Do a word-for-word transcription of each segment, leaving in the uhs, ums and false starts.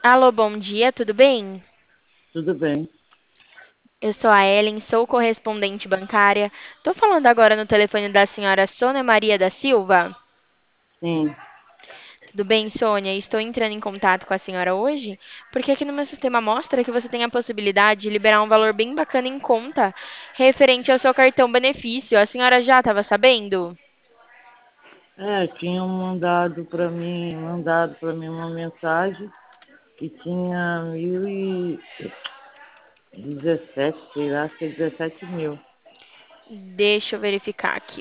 Alô, bom dia, tudo bem? Tudo bem. Eu sou a Ellen, sou correspondente bancária. Tô falando agora no telefone da senhora Sônia Maria da Silva. Sim. Tudo bem, Sônia? Estou entrando em contato com a senhora hoje porque aqui no meu sistema mostra que você tem a possibilidade de liberar um valor bem bacana em conta referente ao seu cartão benefício. A senhora já estava sabendo? É, tinham mandado para mim, mandado para mim uma mensagem que tinha mil e dezessete, sei lá, acho que é dezessete mil. Deixa eu verificar aqui.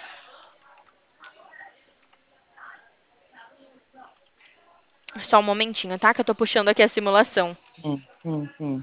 Só um momentinho, tá? Que eu tô puxando aqui a simulação. Sim, sim, sim.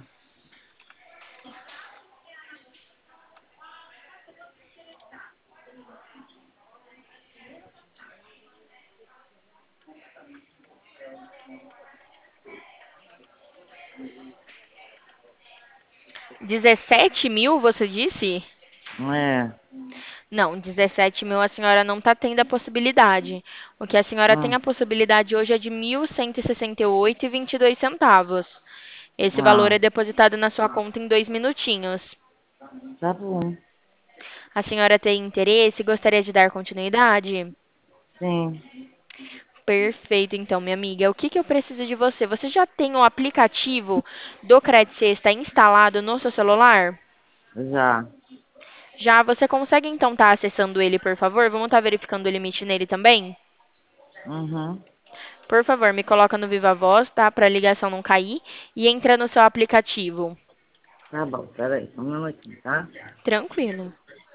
Dezessete mil, você disse? É. Não, dezessete mil a senhora não está tendo a possibilidade. O que a senhora tem Hum, a possibilidade hoje é de mil cento e sessenta e oito e vinte e dois centavos. Esse valor ah, é depositado na sua conta em dois minutinhos. tá bom. A senhora tem interesse e gostaria de dar continuidade? Sim, Perfeito, então, minha amiga. O que que eu preciso de você? Você já tem o aplicativo do Credit Sexta instalado no seu celular? já. Já você consegue então estar acessando ele, por favor? Vamos estar verificando o limite nele também? Uhum. Por favor, me coloca no Viva Voz, tá? Para a ligação não cair. E entra no seu aplicativo. Tá bom, peraí, um minutinho, tá? Tranquilo.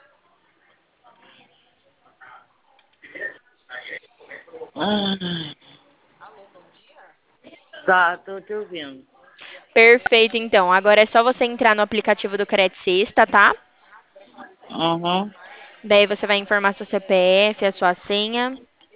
Ah, tá, tô te ouvindo. Perfeito, então. Agora é só você entrar no aplicativo do Credit Sexta, tá? Uhum. Daí você vai informar seu C P F, a sua senha.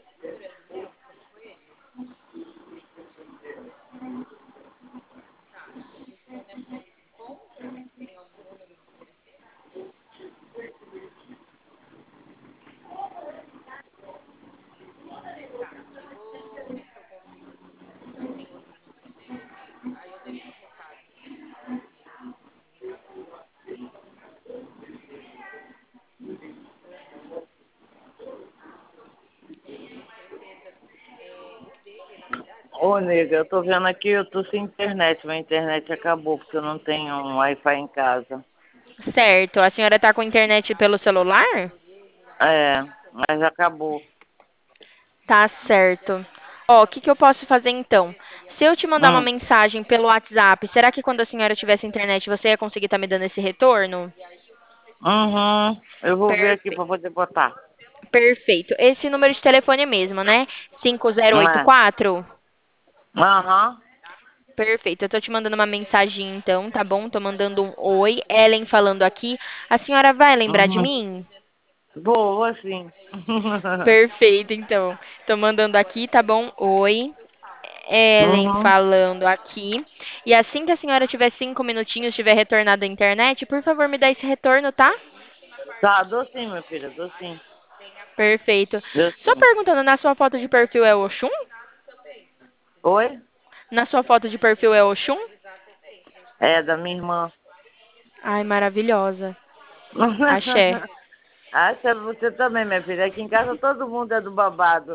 Ô, nega, eu tô vendo aqui, eu tô sem internet, minha internet acabou, porque eu não tenho um Wi-Fi em casa. Certo. A senhora tá com internet pelo celular? É, mas acabou. Tá certo. Ó, o que que eu posso fazer então? Se eu te mandar uma Hum, mensagem pelo WhatsApp, será que quando a senhora tivesse internet você ia conseguir estar me dando esse retorno? uhum, eu vou ver aqui Perfe- pra poder botar. Perfeito. Esse número de telefone mesmo, né? cinco zero oito É, quatro. aham, Perfeito. Eu tô te mandando uma mensagem então, tá bom? Tô mandando um oi. Ellen falando aqui. A senhora vai lembrar de uhum, mim? boa, sim. Perfeito, então. Tô mandando aqui, tá bom? Oi. Ellen Uhum, falando aqui. E assim que a senhora tiver cinco minutinhos, tiver retornado à internet, por favor, me dá esse retorno, tá? tá, dou sim, minha filha, dou sim, Perfeito. dou Só sim. perguntando, na sua foto de perfil é Oxum? Oi? Na sua foto de perfil é Oxum? É, da minha irmã. Ai, maravilhosa. Axé. Acha você também, minha filha. Aqui em casa todo mundo é do babado.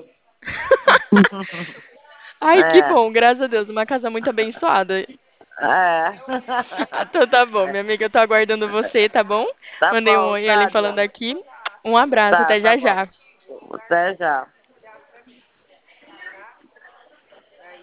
Ai, que É, bom, graças a Deus, uma casa muito abençoada. é. Então tá bom, minha amiga, eu tô aguardando você, tá bom? Tá Mandei um bom, oi, Ellen tá, falando Deus. aqui. Um abraço, Tá, até tá já bom. já. Até já.